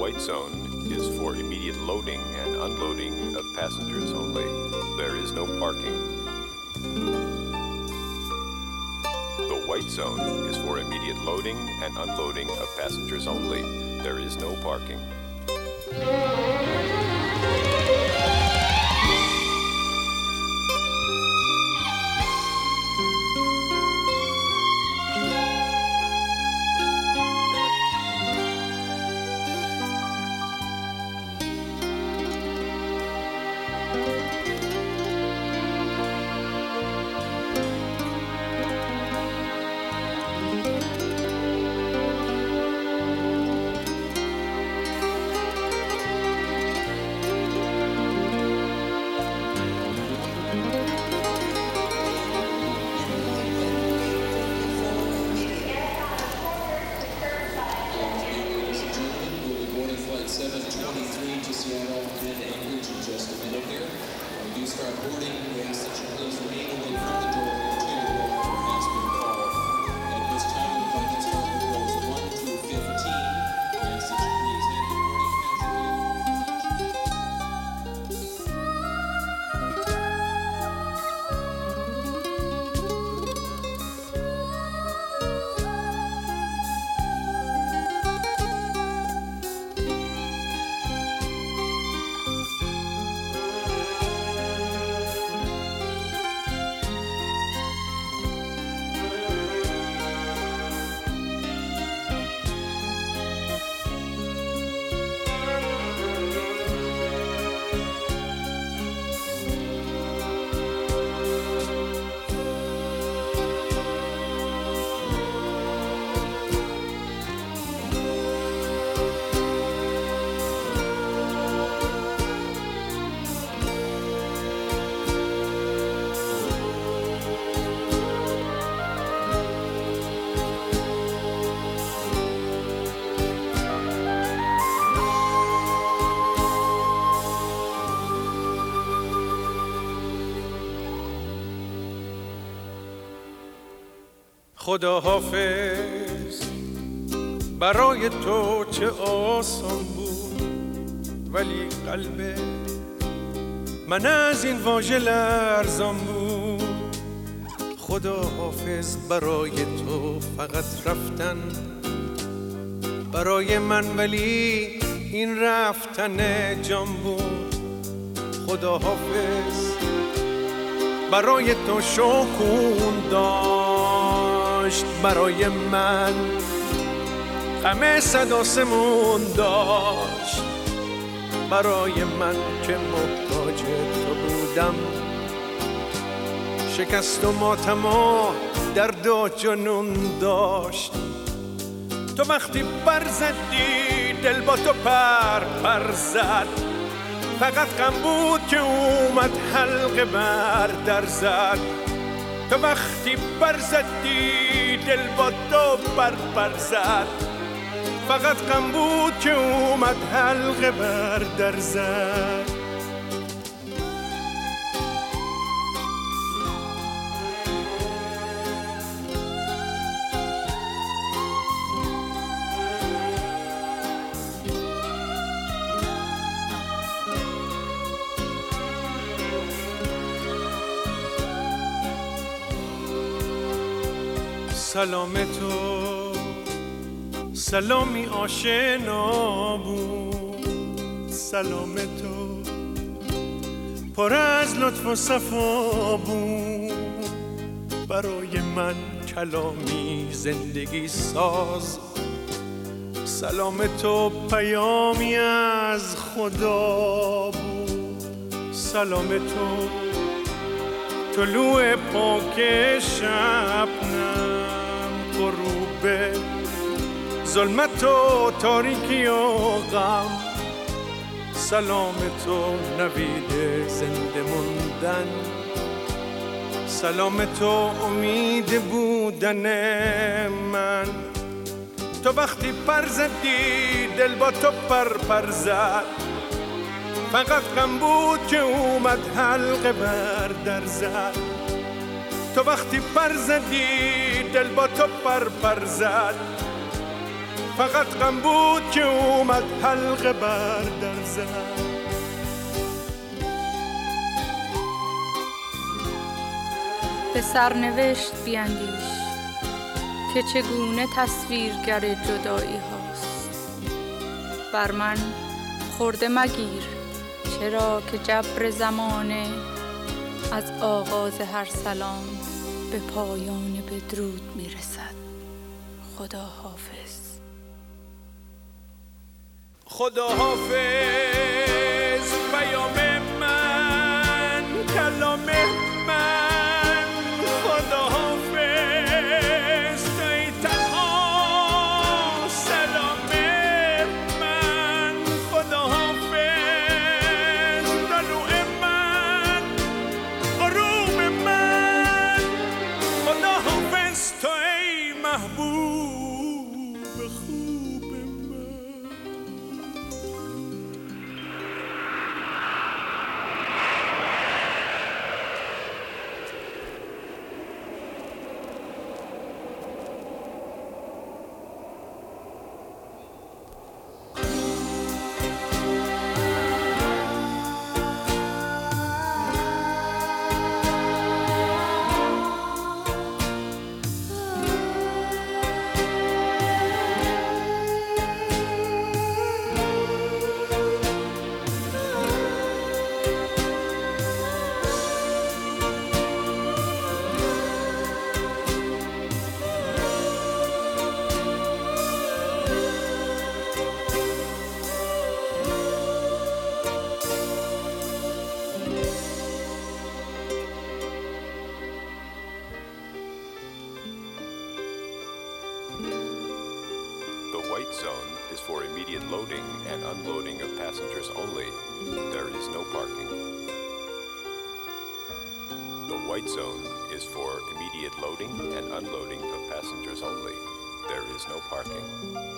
white zone is for immediate loading and unloading of passengers only. There is no parking. The white zone is for immediate loading and unloading of passengers only. There is no parking. خدا حافظ برای تو چه آسان بود، ولی قلب من از این واژه لرزان بود. خدا حافظ برای تو فقط رفتن برای من، ولی این رفتن جان بود. خدا حافظ برای تو شکون داشت، برای من غم صد آسمون داشت، برای من که محتاج تو بودم. شکست و ماتم و درد و جنون داشت. تو وقتی پر زدی دل با تو پر زد، فقط غم بود که اومد حلقه بر در زد. تو وقتی پر زدی دل با تو پر زد، فقط غم بود که اومد حلقه بر در زد. سلام تو سلامی آشنا بود، سلام تو پر از لطف و صفا بود. برای من کلامی زندگی ساز، سلام تو پیامی از خدا بود. سلام تو طلوع پاک شبنم، غروب ظلمت و تاریکی و غم. سلام تو نوید زنده موندن، سلام تو امید بودن من. تو وقتی پر زدی دل با تو پر زد، فقط غم بود که اومد حلقه بر در زد. تو وقتی پر زدی دل با تو پر زد، فقط غم بود که اومد حلقه بر در زد. به سرنوشت بیندیش که چگونه تصویرگر جدایی هاست. بر من خورده مگیر چرا که جبر زمانه از آغاز هر سلام به پایان بدرود میرسد. خدا حافظ. خدا حافظ. پیام من، کلام من، خدا حافظ. توی تنها سلام من، خدا حافظ. طلوع من، غروب من، خدا حافظ. توی محبوب خوب من. The white zone is for immediate loading and unloading of passengers only. There is no parking. The white zone is for immediate loading and unloading of passengers only. There is no parking.